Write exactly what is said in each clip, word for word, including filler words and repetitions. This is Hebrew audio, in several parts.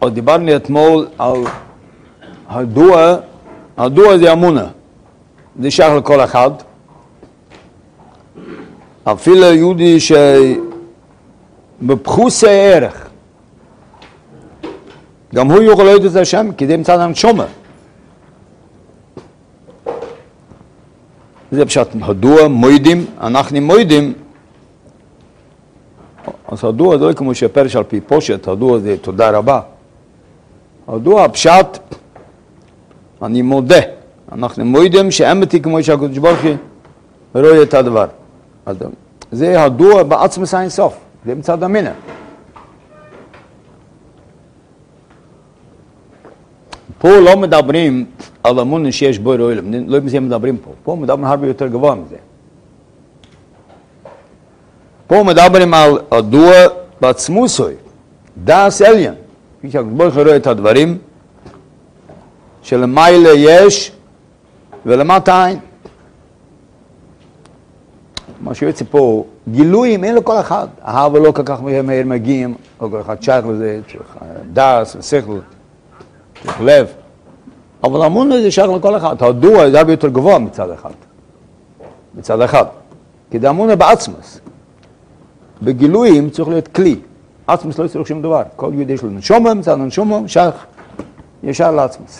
אז דיברנו אתמול על הדוע, הדוע זה אמונה, זה שייך לכל אחד. אפילו יהודי שבפחוסי ערך, גם הוא יכול להיות את השם, כי זה מצד הנשמה. זה פשוט הדוע, מוידים, אנחנו מוידים. אז הדוע זה לא כמו שפרש על פי פושט, הדוע זה תודה רבה. הדוע פשט, אני מודה. אנחנו מוידים שאמתי כמו שהקדוש ברוך הוא רואה את הדבר. זה הדוע בעצמס אין סוף, זה מצד המינה. פה לא מדברים על אמונה שיש בו אלוהים, לא מזה מדברים פה, פה מדברים הרבה יותר גבוה מזה. פה מדברים על הדוע בעצמוסוי, דאס עליון, כפי שהקדוש ברוך הוא רואה את הדברים, שלמעלה יש ולמטה אין. מה שיוצא פה, גילויים אין לכל אחד, אהבה לא כל כך מהר מגיעים, לא כל אחד שייך לזה, צריך דאס ושכל, צריך לב. אבל אמונה זה שייך לכל אחד, הדוע זה הרבה יותר גבוה מצד אחד, מצד אחד. כי זה אמונה בעצמס. בגילויים צריך להיות כלי, עצמס לא צריך שום דבר, כל יהודי יש לו נשומה, מצד נשומה, שייך ישר לעצמס.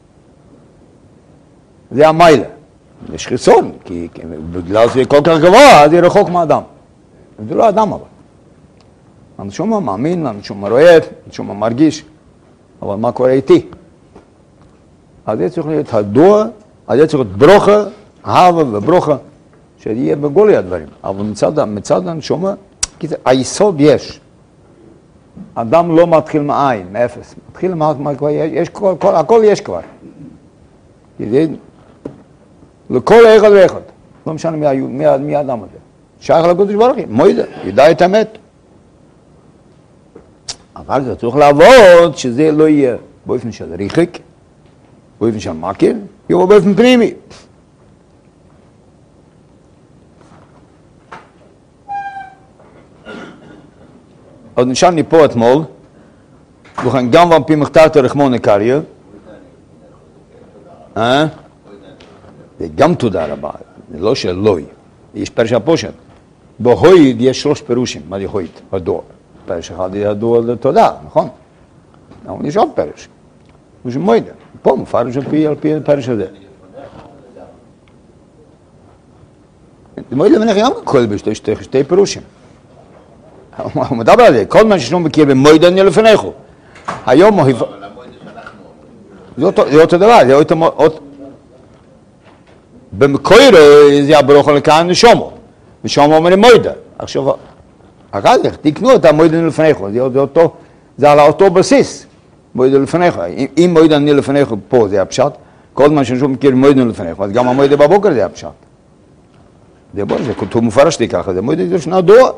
זה המיילה. יש חיסון, כי, כי בגלל זה כל כך גבוה, אז זה רחוק מהאדם. זה לא אדם אבל. הנשומה מאמין, הנשומה רואה, הנשומה מרגיש, אבל מה קורה איתי? אז זה צריך להיות הדוע, אז זה צריך להיות ברוכה, אהבה וברוכה, שיהיה בגולי הדברים. אבל מצד, מצד הנשומה, כי זה, היסוד יש. אדם לא מתחיל מאין, מאפס. מתחיל מה, מה כבר יש, יש כל, כל, הכל יש כבר. כי זה, לכל אחד ואחד. לא משנה מי, מי, מי האדם הזה. שייך לקדוש ברוך הוא, מוידה, ידע את האמת. אבל זה צריך לעבוד שזה לא יהיה באופן של ריחוק, באופן של מכיר, יבוא באופן פנימי. אז נשארני פה אתמול, וכן גם ועל פי מכתרת רחמון הקריא, אה? זה גם תודה רבה, זה לא שלוי, יש פרש הפושט. בהויד יש שלוש פירושים, מה זה הויד? הדור. פרש אחד זה הדור לתודה, נכון? אבל יש עוד פרש. הוא שמוידה, פה מפרש על פי, על פי הפרש הזה. מוידה מנך גם כל בשתי שתי, שתי פירושים. הוא מדבר על זה, כל מה ששנו מכיר במוידה אני לפניכו. היום הוא... זה אותו דבר, זה אותו... במקורו זה הברוכה לכאן נשומו, נשומו אומרים מוידה. עכשיו, אחר כך תקנו את המוידה לפניכו, זה אותו, זה על אותו בסיס, מוידה לפניכו. אם מוידה אני לפניכו פה זה הפשט, כל מה ששנו מכיר מוידה לפניכו, אז גם המוידה בבוקר זה הפשט. זה בוא, זה כתוב מפרש לי ככה, זה מוידה זה שנה דוע.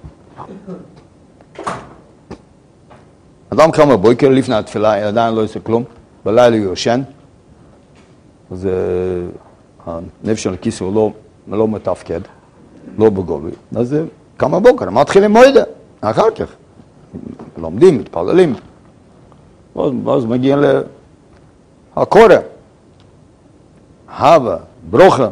אדם קם בבוקר לפני התפילה, עדיין לא יעשה כלום, בלילה הוא יושן, אז הנפש של הכיס הוא לא, לא מתפקד, לא בגולוי, אז קם בבוקר, מתחיל עם מוידה, אחר כך, לומדים, מתפללים, ואז, ואז מגיע להקורא, הווה, ברוכה,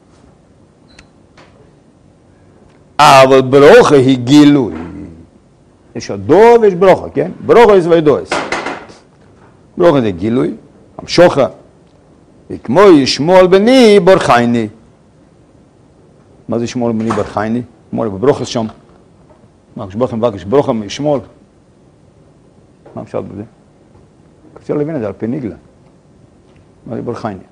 אבל ברוכה היא גילוי. יש הדוע ויש ברוכה, כן? ברוכה יש ודועס. ברוכה זה גילוי, המשוכה. וכמו ישמול בני ברכייני. מה זה ישמול בני ברכייני? כמו בברוכה שם. מה, כשברכם מבקש ברוכה מישמול. מה אפשר בזה? קצר להבין את זה על פי ניגלה. מה זה ברכייני?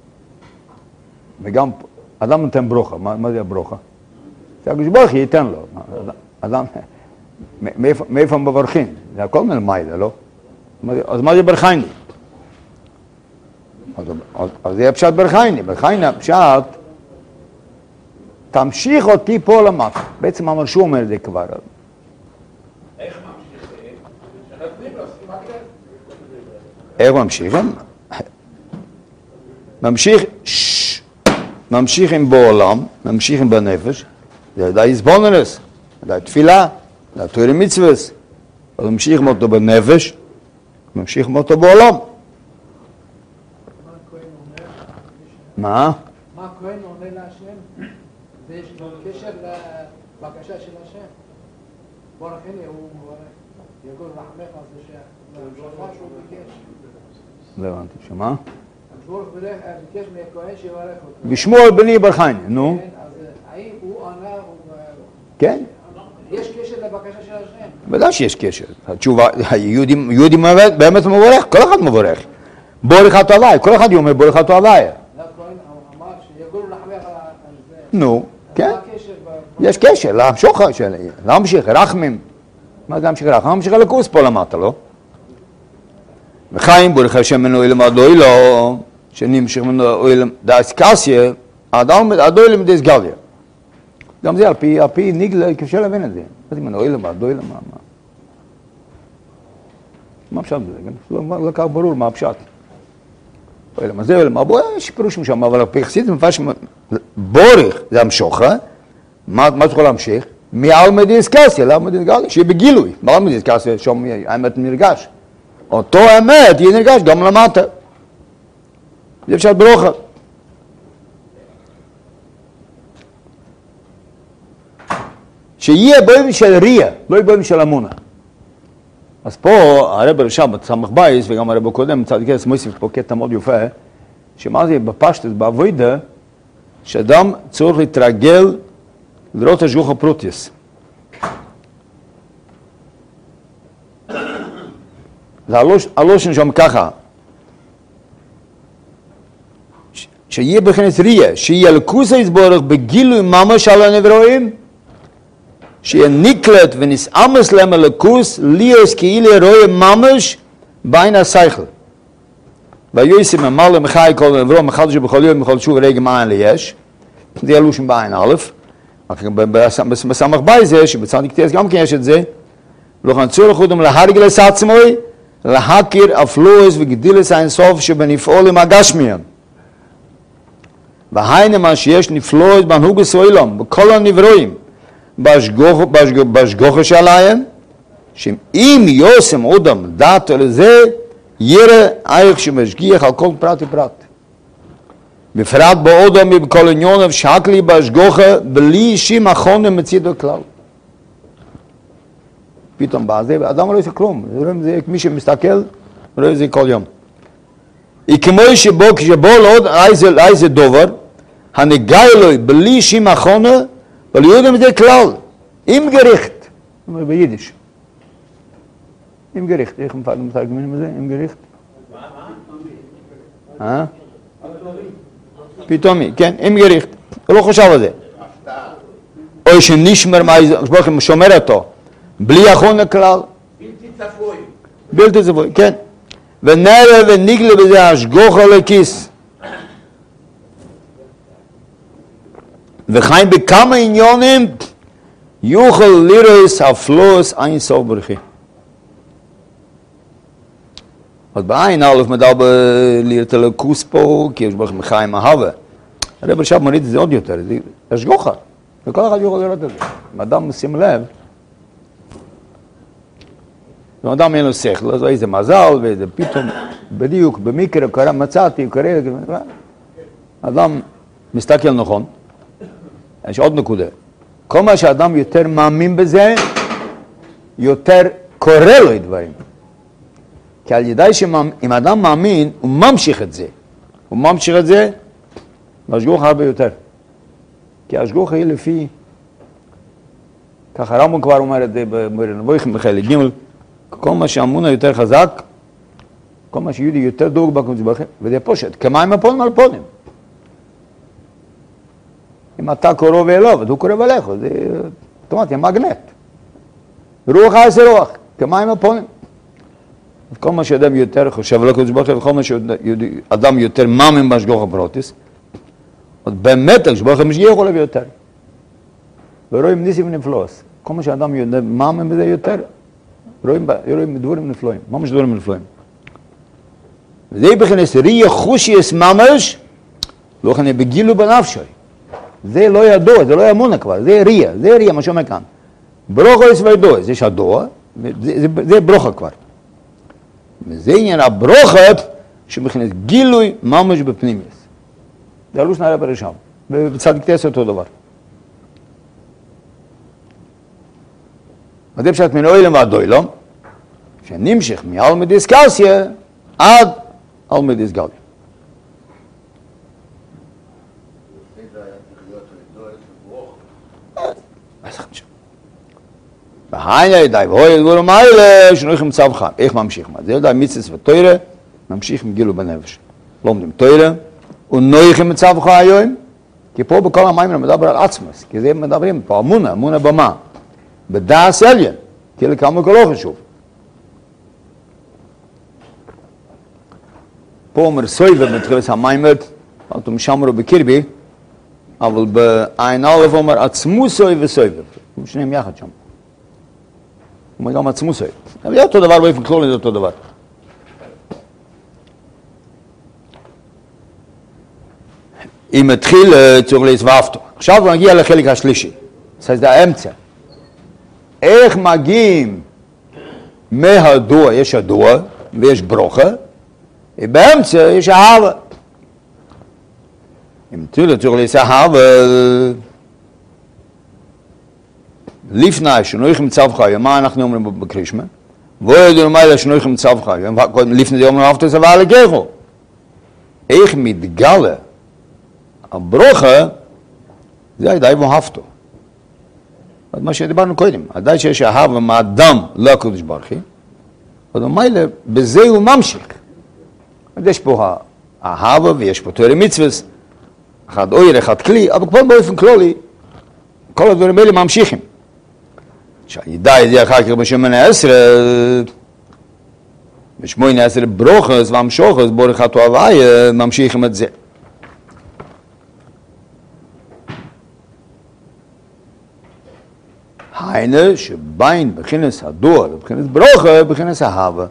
וגם, אדם נותן ברוכה, מה, מה זה הברוכה? זה הקדוש ייתן לו. אדם, מאיפה הם מברכים? זה הכל מלמיידה, לא? אז מה זה ברכייני? אז זה הפשט ברכייני. ברכייני הפשט, תמשיך אותי פה למטה. בעצם המרשו אומר את זה כבר. איך ממשיכים? איך ממשיכים? ממשיך, ממשיכים בעולם, ממשיכים בנפש, זה די הסבונרס, די תפילה, די תורה מצווס, אז ממשיכים אותו בנפש, ממשיך מאותו בעולם. מה? מה הכהן עונה להשם? ויש לו קשר לבקשה של השם. ברכני הוא מברך. יגור רחמך על זה שהשופר שהוא ביקש. לא הבנתי, שמה? ברוך ביקש מהכהן שיברך אותו. בשמואל בני ברכני, נו. אז האם הוא ענה, כן? יש קשר לבקשה של השם? ודאי שיש קשר. התשובה, היהודי באמת מברך, כל אחד מברך. בורך אתה עליי, כל אחד אומר בורך אתה עליי. אמר שיגור רחמך על זה. נו, כן. מה הקשר? יש קשר, להמשוך, להמשיך, רחמים. מה זה להמשיך רחמים? להמשיך לקורס פה למטה, לא? וחיים בורך השם מנו אילם עד לא אילו, שנמשך מנו אילם דאס קסיה, עד לא אילם דאס גליה. גם זה על פי, על פי ניגלה, קשה להבין את זה. אז אם אני אילם, עד לא אילם, מה? מה? מה פשט בזה? לא לקח ברור מה הפשט. אילם, אז זה אילם, אבל יש פירוש משם, אבל הפרחסית זה מפש, בורך זה המשוכה, מה אתה יכול להמשיך? מעל מדיס קסיה, לעל מדיס גליה, שיהיה בגילוי. מעל מדיס קסיה, שם האמת נרגש. אותו האמת יהיה נרגש גם למטה. זה פשט ברוכה. שיהיה בוים של ריה, לא יהיה בוים של אמונה. אז פה הרב רשם, בסמך בייס, וגם הרב הקודם, צדיק כס מוסיף פה קטע מאוד יפה, שמה זה בפשטות, בעבודה, שאדם צריך להתרגל לראות השגוח הפרוטיוס. זה הלושן שם ככה, שיהיה בכנס ריה, שיהיה לקוס היסבורך בגילוי ממש על הנברואים, שיהיה נקלט ונסעמס להם הלקוס, ליאס כאילו רואה ממש בעין השכל. ויועסי ממלא מחי כל נברוא, מחדש בכל יום, בכל שוב רגע מעין ליש, זה הלושן בעין א', בסמך בי זה, שבצדיק תס גם כן יש את זה, לכן צורך אותם להרגלס עצמוי, להכיר אפלואס וגדילס האינסוף שבנפעול עם הגשמיין. והיינה מה שיש נפלואס בנהוגס ואילום, בכל הנברואים, בהשגוחה שלהם, שאם יוסם אודם דעתו לזה, יראה איך שמשגיח על כל פרט ופרט. בפרט באודם ובכל עניונם שקלי בהשגוחה, בלי אישים אחרונים מצידו כלל. פתאום בא זה, ואדם לא יעשה כלום. זה מי שמסתכל, רואה את זה כל יום. כמו שבו, כשבו לעוד איזה דובר, הנגע אלוהי בלי אישים אחרונה, אבל יודעים את זה כלל, עם גריכט, זאת אומרת ביידיש. עם גריכט, איך מתרגמים את זה? עם גריכט? אה? פתאומי, כן, עם גריכט. הוא לא חושב על זה. או שנשמר, שומר אותו, בלי אחרונה כלל. בלתי צפוי. בלתי צפוי, כן. ונראה ונגלה בזה השגוחה לכיס. וחיים בכמה עניונים יוכל לראות הפלוס אין סוף ברכי. אז בעין א' מדבר לראות לקוס פה, כי יש ברכי מחיים אהבה. הרב עכשיו מריד את זה עוד יותר, זה השגוחה. וכל אחד יוכל לראות את זה. אם אדם שים לב, אם אדם אין לו שכל, אז איזה מזל, ואיזה פתאום, בדיוק, במקרה, קרה, מצאתי, קרה, אדם מסתכל נכון. יש עוד נקודה. כל מה שאדם יותר מאמין בזה, יותר קורה לו דברים. כי על ידי שאם אדם מאמין, הוא ממשיך את זה. הוא ממשיך את זה, והשגוח הרבה יותר. כי השגוח היא לפי, ככה רמב"ם כבר אומר את זה במויכים בחלק ג', כל מה שאמונה יותר חזק, כל מה שיהודי יותר דוג בקונצבחים, וזה פושט, כמים הפונים על פונים. אם אתה קורא ואליו, הוא קורא ואליך, זה אוטומטי, מגנט. רוח עשה רוח, כמים הפונים. כל מה שאדם יותר חושב על הקונצבחים, וכל מה שאדם יותר מאמין בהשגוח הפרוטיס, אז באמת השגוח המשגיח עליו יותר. ורואים ניסים ונפלאות. כל מה שאדם מאמין בזה יותר, רואים, רואים דברים נפלאים, ממש דברים נפלאים. וזה בכנס ריה חושיס ממש, לא כנראה בגילו בנפשי. זה לא ידוע, זה לא ימונה כבר, זה ריה, זה ריה, מה שאומר כאן. ברוכו יש וידוע, זה שדוע, זה, זה, זה ברוכה כבר. וזה עניין הברוכה שמכנס גילוי ממש בפנימיוס. זה הלוש נראה ברשם, ובצדיק תעשה אותו דבר. וזה פשט מן אוילם ועד אוילם, שנמשך מאלמא דיסקסיה עד אלמא דיסגליה. והיינה די, והוי דבורו מיילה, שנויך מצב חם. איך ממשיך? זה די מיצס ותוירה, ממשיך מגילו בנפש. לומדים תוירה, ונויך מצב חם היום, כי פה בכל המים מדבר על עצמס, כי זה מדברים פה, אמונה, אמונה במה? בדעס עליין, כי לכמה כל לא חשוב. פה אומר סויבה בתחילת המיימות, אתם שמרו בקרבי, אבל בעין א' אומר עצמו סויבה וסויבה. שניהם יחד שם. הוא אומר גם עצמו סויבה. אבל זה אותו דבר באופן כללי, זה אותו דבר. אם מתחיל צריך להסבבתו. עכשיו נגיע לחלק השלישי. זה האמצע. איך מגיעים מהדוע, יש הדוע ויש ברוכה, ובאמצע יש אהבה. אם תראו, צריך לעשות אהבה, לפני שנויך מצב חיים, מה אנחנו אומרים בקרישמה? וידעו מיילה שנויך מצב חיים, לפני זה אומרים אהבת סבא לגחו. איך מתגלה הברוכה, זה הידי ואהבתו. מה שדיברנו קודם, עדיין שיש אהבה מהאדם לקדוש ברוך הוא, אבל מיילה בזה הוא ממשיך. יש פה האהבה ויש פה תורה מצוות, אחד אויר, אחד כלי, אבל כבר באופן כללי, כל הדברים האלה ממשיכים. שהידע זה אחר כך בשמונה עשרה, בשמונה עשרה ברוכס והמשוכס, בורכת אוהבי, ממשיכים את זה. היינה שבין בכנס הדור ובכנס ברוכה, בכנס אהבה.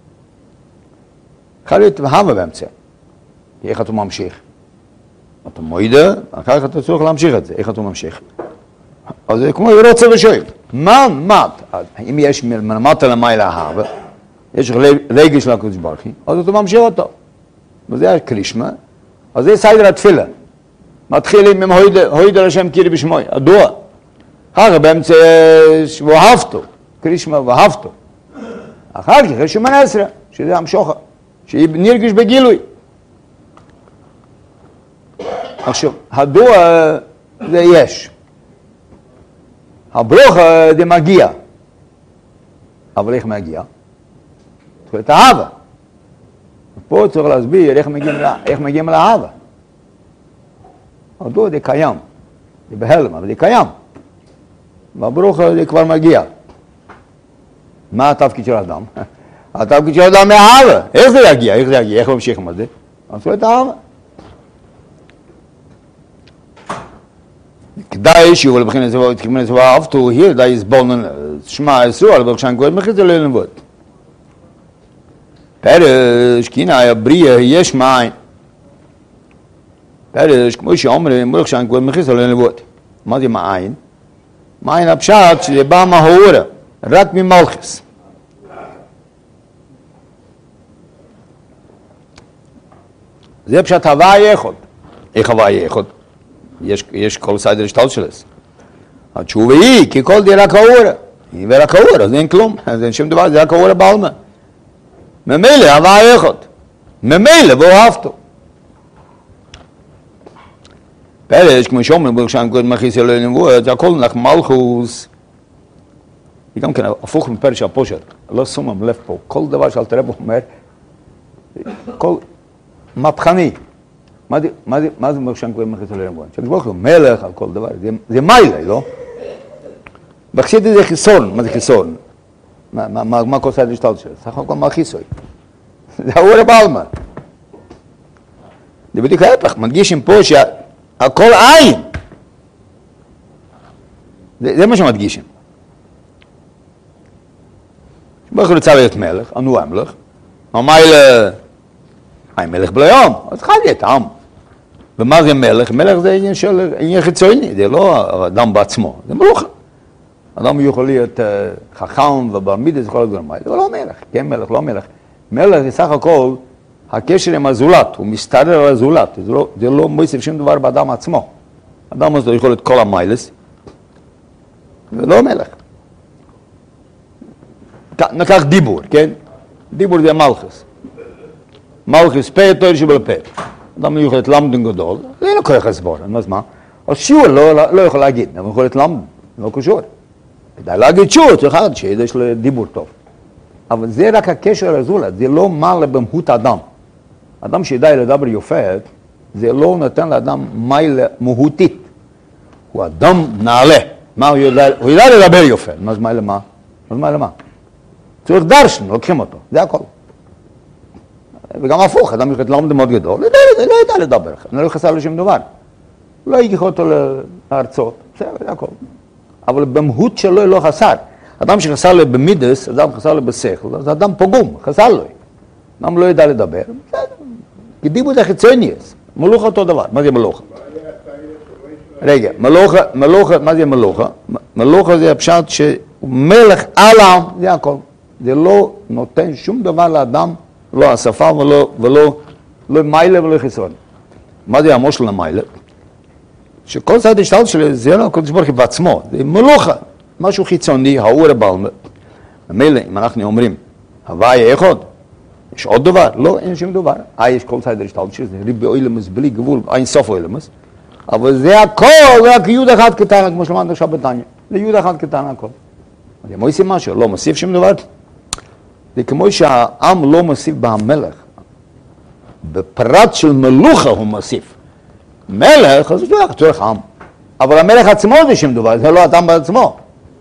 יכול להיות אהבה באמצע. איך אתה ממשיך? אתה מוידה, אחר כך אתה צריך להמשיך את זה. איך אתה ממשיך? אז זה כמו רוצה ושואל. מה, מה? אם יש מלמטה למעלה אהבה, יש רגש לקדוש ברוך הוא, אז אתה ממשיך אותו. וזה הקרישמה. אז זה סדר התפילה. מתחילים עם הוידה לשם קירי בשמוי, הדוע. אחר כך באמצע ואהבתו, קרישמה ואהבתו. אחר כך יש שמונה עשרה, שזה המשוכה, שהיא נרגש בגילוי. עכשיו, הדוע זה יש. הברוכה זה מגיע. אבל איך מגיע? צריך את האהבה. פה צריך להסביר איך מגיעים, איך מגיעים לאהבה. הדוע זה קיים. זה בהלם, אבל זה קיים. והברוכה זה כבר מגיע. מה התפקיד של האדם? התפקיד של האדם מהאהבה. איך זה יגיע? איך זה יגיע? איך ממשיכים על זה? אז צריך את האהבה. כדאי שיהיו לבחין את זה וכיוון את זה ואהבתו, hier, da ist bonnen, Schma Yisrael, aber schon gut, mich ist er lernen wird. Perish, kina, ja brie, יש מים. Perish, כמו שאומרים, ברוך schon gut, mich ist er lernen wird. מה זה מים? מים הפשט שזה בא מהאורה, רק ממלכס. זה פשט הווה יחוד. איך הווה יחוד? יש, יש כל סדר השתלט שלס. התשובה היא, כי כל די רק האורה. היא ורק האורה, אז אין כלום. אז אין שום דבר, זה רק האורה בעלמה. ממילא, הווה היחוד. ממילא, ואהבתו. פרש, כמו שאומרים, ברוך שם גוד מכיס אלוהי נבואות, זה הכל נח מלכוס. היא גם כן, הפוך מפרש הפושר. לא שומם לב פה. כל דבר שאלת רב אומר, כל מהפכני. מה זה, מה זה, מה זה מרשם כבר מכניס אלוהים בו? שכבוך הוא מלך על כל דבר, זה, זה מיילה, לא? בחסידות זה חיסון, מה זה חיסון? מה, מה, מה, מה כל סדר השתלט שלו? סך הכל מה חיסוי? זה האורה בעלמא. זה בדיוק ההפך, מדגישים פה שהכל עין. זה, זה מה שמדגישים. שבוך הוא רצה להיות מלך, אנו המלך, המיילה, אין מלך בלי עם, אז חייב להיות עם. ומה זה מלך? מלך זה עניין של עניין חיצוני, זה לא אדם בעצמו, זה מלוכה. אדם יכול להיות חכם ובר מידע, זה כל הדברים האלה, אבל לא מלך, כן מלך, לא מלך. מלך זה סך הכל הקשר עם הזולת, הוא מסתרר על הזולת, זה לא, זה לא מוסיף שום דבר באדם עצמו. אדם הזה יכול את כל המיילס, ולא מלך. נקח דיבור, כן? דיבור זה מלכס. מלכס פה, תואר שבעל פה. אדם יכול את למדן גדול, זה לא כוח הסבור, אז מה? אז שיעור לא, לא יכול להגיד, אבל יכול את למדן, לא קשור. כדאי להגיד שיעור, צריך אחד שיש לו דיבור טוב. אבל זה רק הקשר לזולת, זה לא מעלה במהות האדם. אדם שידע לדבר יפה, זה לא נותן לאדם מעלה מהותית. הוא אדם נעלה. מה הוא יודע? הוא יודע לדבר יפה. מה זה מעלה מה? מה זה מעלה מה? צריך דרשן, לוקחים אותו, זה הכל. וגם הפוך, אדם יכול ללמוד מאוד גדול, לא ידע לדבר, לא חסר לו שום דבר. לא יגיע אותו להרצות, זה הכל. אבל במהות שלו לא חסר. אדם שחסר לו במידס, אדם חסר לו בשכל, אז אדם פגום, חסר לו. אדם לא ידע לדבר, בסדר. דיבור זה חיצוניוס, מלוכה אותו דבר. מה זה מלוכה? רגע, מלוכה, מלוכה, מה זה מלוכה? מלוכה זה הפשט שמלך על העם, זה הכל. זה לא נותן שום דבר לאדם, לא השפה ולא, ולא, לא מיילה ולא חיסון. מה זה המושל למיילה? שכל צד השתלט שלי זה לא הקדוש ברוך הוא בעצמו, זה מלוכה, משהו חיצוני, האור הבלמה. במילא, אם אנחנו אומרים, הוואי אחד, יש עוד דבר? לא, אין שום דבר. אה, יש כל צד השתלט שלי, זה ריבי אוילמס בלי גבול, אין סוף אוילמס. אבל זה הכל, רק יוד אחד קטן, כמו שלמדנו עכשיו בתניא. זה יוד אחד קטן הכל. אז אם עושים משהו, לא מוסיף שום דבר. זה כמו שהעם לא מוסיף במלך. בפרט של מלוכה הוא מוסיף. מלך, אז הוא צורך עם. אבל המלך עצמו זה שום דבר, זה לא אדם בעצמו.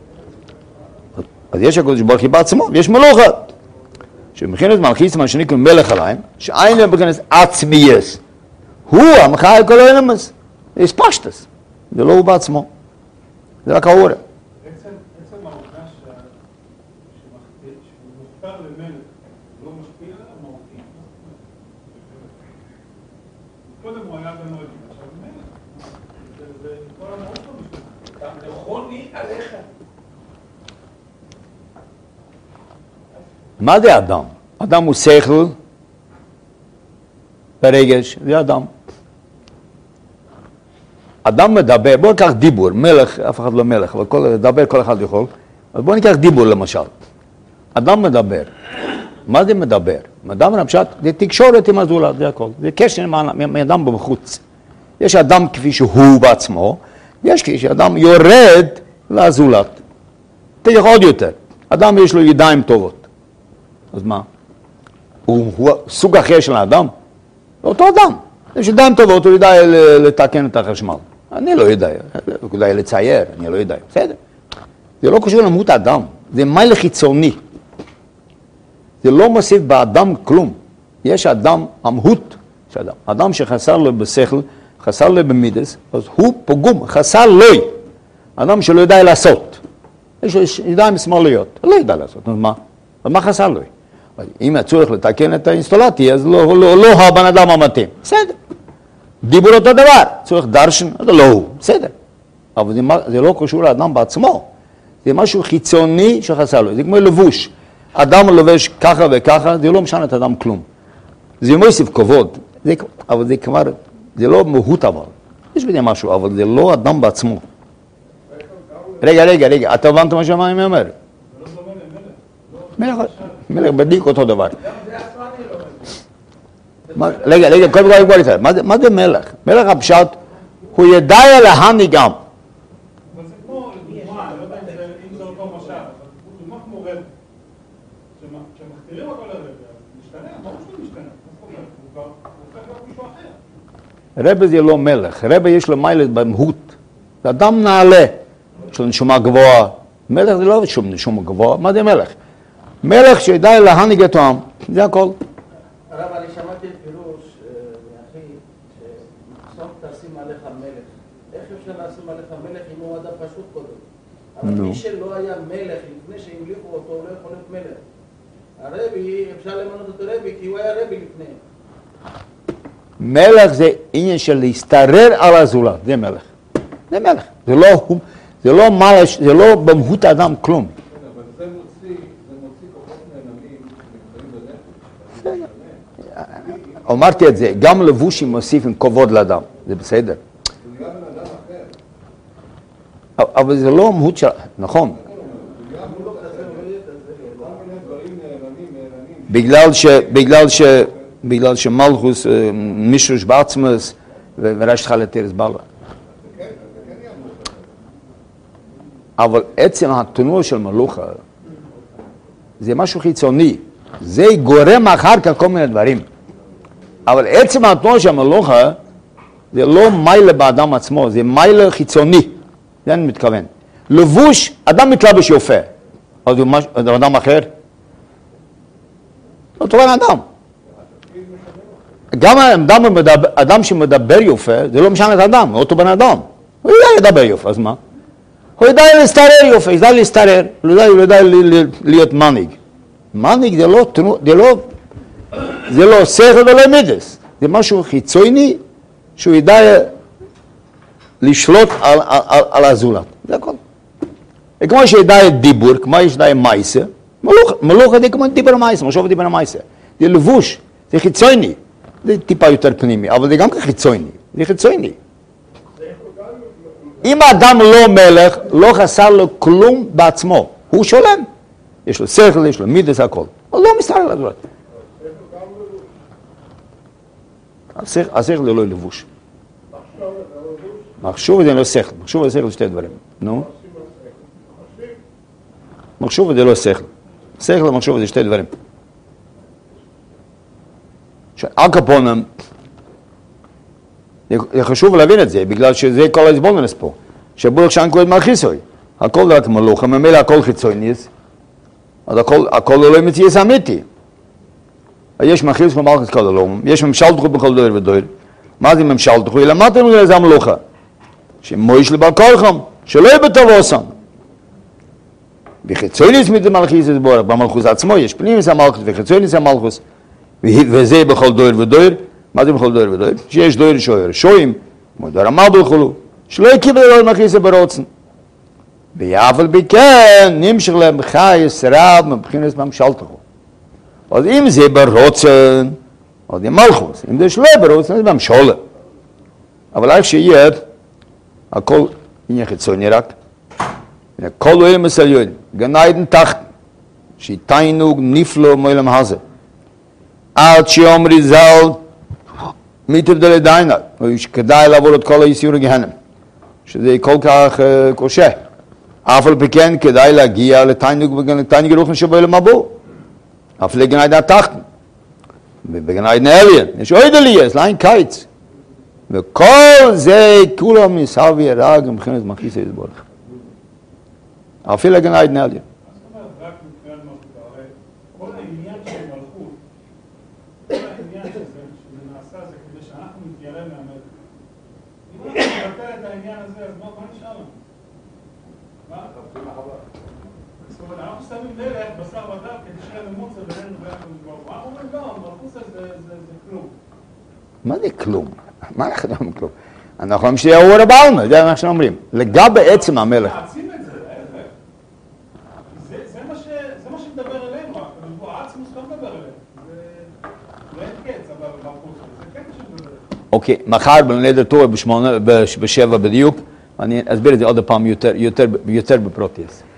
אז יש הקדוש ברוך הוא בעצמו, ויש מלוכה. שמבחינת מלכיס, מה שנקרא מלך עליהם, שאין להם בכנס עצמייס. הוא המחאה על כל העולמס. יש פשטס. זה לא הוא בעצמו. זה רק האורה. עצם העובדה שמוכתר למלך לא משפיע על המהותי. קודם הוא היה בנוהגים, עכשיו מלך. זה כל המהות לא משפיע. גם נכוני עליך. מה זה אדם? אדם הוא שכל ברגש, זה אדם. אדם מדבר, בואו ניקח דיבור, מלך, אף אחד לא מלך, אבל כל, לדבר כל אחד יכול, אז בואו ניקח דיבור למשל. אדם מדבר, מה זה מדבר? מדבר פשט, זה תקשורת עם הזולת, זה הכל, זה קשר עם אדם בחוץ. יש אדם כפי שהוא בעצמו, יש כשאדם יורד לזולת. תלך עוד יותר, אדם יש לו ידיים טובות, אז מה? הוא, הוא סוג אחר של האדם? אותו אדם. יש ידיים טובות, הוא יודע לתקן את החשמל. אני לא יודע, הוא יודע לצייר, אני לא יודע, בסדר. זה לא קשור למהות האדם, זה מיילה חיצוני. זה לא מוסיף באדם כלום. יש אדם, המהות של אדם. אדם שחסר לו בשכל, חסר לו במידס, אז הוא פגום, חסר לו. אדם שלא יודע לעשות. יש לו ידיים שמאליות, לא יודע לעשות, אז מה? אז מה חסר לו? אם הצורך לתקן את האינסטולציה, אז לא, לא, לא הבן אדם המתאים. בסדר. דיבור אותו דבר. צורך דרשן, אז לא הוא. בסדר. אבל זה, זה לא קשור לאדם בעצמו. זה משהו חיצוני שחסר לו. זה כמו לבוש. אדם לובש ככה וככה, זה לא משנה את האדם כלום. זה מוסיף כבוד. זה, אבל זה כבר, זה לא מהות אבל. יש בזה משהו, אבל זה לא אדם בעצמו. רגע, רגע, רגע. אתה הבנת מה שאני אומר? מלך, מלך בדיוק אותו דבר. רגע, רגע, קודם כל כבר יותר. מה זה מלך? מלך הפשט, הוא ידע להנהיג עם. אבל זה כמו, לדוגמה, לא יודע אם זה אותו משל, אבל דוגמה כמו רב, כשמכתירים אותו לרב, משתנה, מה הוא שהוא משתנה? הוא הופך להיות מישהו אחר. רב זה לא מלך, רב יש לו מיילת במהות. זה אדם נעלה, יש לו נשומה גבוהה. מלך זה לא שום נשומה גבוהה, מה זה מלך? מלך שידע להנהיג את העם, זה הכל. הרב, אני שמעתי את פירוש מאחי, שסוף תשים עליך מלך. איך אפשר לשים עליך מלך אם הוא אדם פשוט קודם? אבל מי שלא היה מלך לפני שהמליכו אותו, הוא לא יכול להיות מלך. הרבי, אפשר למנות אותו רבי, כי הוא היה רבי לפני. מלך זה עניין של להסתרר על הזולת, זה מלך. זה מלך. זה לא, זה לא, זה לא במהות האדם כלום. אבל זה מוציא אמרתי את זה, גם לבושים מוסיפים כבוד לאדם, זה בסדר. אבל זה לא מהות של... נכון. בגלל ש... בגלל ש... בגלל שמלכוס מישרוש בעצמוס ורש לך לתרס בעלה. אבל עצם התנועה של מלוכה זה משהו חיצוני. זה גורם אחר כך כל מיני דברים. אבל עצם התנועה של מלוכה זה לא מיילה באדם עצמו, זה מיילה חיצוני. זה אני מתכוון. לבוש, אדם מתלבש יפה. אז הוא מש... אדם אחר? לא טוב על אדם. גם אדם, מדבר, אדם שמדבר יפה, זה לא משנה את האדם, הוא אותו בן אדם. הוא יודע לדבר יפה, אז מה? הוא יודע להסתרר יפה, יודע להסתרר, הוא יודע, הוא יודע להיות מנהיג. מנהיג זה לא, זה לא, זה לא שכל ולא מידס, זה משהו חיצוני שהוא ידע לשלוט על, על, על הזולת, זה הכל. כמו שידע דיבור, כמו שידע מייסה, מלוך, מלוך זה כמו דיבר מייסה, משהו דיבר מייסה. זה לבוש, זה חיצוני, זה טיפה יותר פנימי, אבל זה גם חיצוני, זה חיצוני. אם האדם לא מלך, לא חסר לו כלום בעצמו, הוא שולם. יש לו שכל, יש לו מידס, הכל. הוא לא מסתכל על הדברים. השכל זה לא לבוש. מחשוב זה לא שכל, מחשוב זה שכל זה שתי דברים. נו? מחשוב זה לא שכל. שכל ומחשוב זה שתי דברים. אקפונם, זה חשוב להבין את זה, בגלל שזה כל ההסבוננס פה. שבולך שאנקו את מלכיסוי. הכל דעת מלוכה, ממילא הכל חיצוניס, אז הכל, הכל לא מציאס אמיתי. יש מלכיס ומלכיס כל הלום, יש ממשל תחו בכל דויר ודויר. מה זה ממשל תחו? למדתם לזה המלוכה. שמויש לבא כולכם, שלא יהיה בטובוסם. וחיצוניס מזה מלכיס הסבורך, במלכוס עצמו יש פנימיס המלכוס וחיצוניס המלכוס, וזה בכל דויר ודויר. מה זה בכל דויר ודויר? שיש דויר שויר שויים, כמו דויר המבל חולו, שלא יקיבל אלוהים מלכיס ברוצן. ויאבל בכן, נמשך להם חייס רב מבחינס ממשל תחו. אז אם זה ברוצן, אז זה מלכוס. אם זה שלא ברוצן, זה ממשלה. אבל איך שיהיה, הכל עניין חיצוני רק. כל אוהלים מסליון, גניידן תחת, שיטיינוג נפלו מעולם הזה. עד שאומרי זל, מתבדל לדיינה, שכדאי לעבור את כל האיסור הגהנם. שזה כל כך uh, קשה. אף על פי כן כדאי להגיע לתיינוג לתיינוג רוחן שבעולם הבא. אף לגניידן התחת. ובגניידן העליין. יש עוד עלייס, לאין קיץ. וכל זה כולו מסר וירג מבחינת מלכיס יסבורך. אפילו לגניידן העליין. זאת אומרת, רק מבחינת מלכות, הרי כל העניין של מלכות, כל העניין שזה, שזה נעשה זה כדי שאנחנו נתיירא מהמלך. אם אנחנו נבטל את העניין הזה, אז מה נשאר לנו? מה? זאת אומרת, אנחנו שמים מלך, בשר ודם, כדי שיהיה למוצא בינינו ביחד מדבר. אנחנו אומרים לא, מלכות זה כלום. מה זה כלום? מה אנחנו אומרים כלום? אנחנו אומרים שיהיה אור הבעלמה, זה מה שאנחנו אומרים. לגבי עצם המלך. להעצים את זה, להפך. זה מה שמדבר אלינו, העצמוס לא מדבר אלינו. זה אין קץ, אבל מלכות זה כן שמדבר אלינו. אוקיי, מחר בליל התורה בשבע בדיוק, אני אסביר את זה עוד פעם יותר בפרוטיאס.